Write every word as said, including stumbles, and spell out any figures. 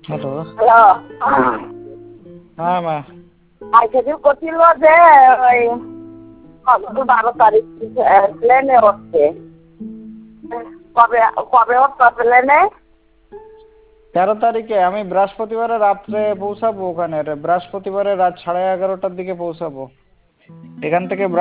Hello. Hello. হ্যাঁ মা। আজকে যে করছিল যে ওই বারো তারিখ প্লেনে উঠছে, কবে কবে উঠবে প্লেনে? তেরো তারিখে আমি বৃহস্পতিবারে রাত্রে পৌঁছাবো ওখানে, বৃহস্পতিবারে রাত সাড়ে এগারোটার দিকে পৌঁছাবো এখান থেকে।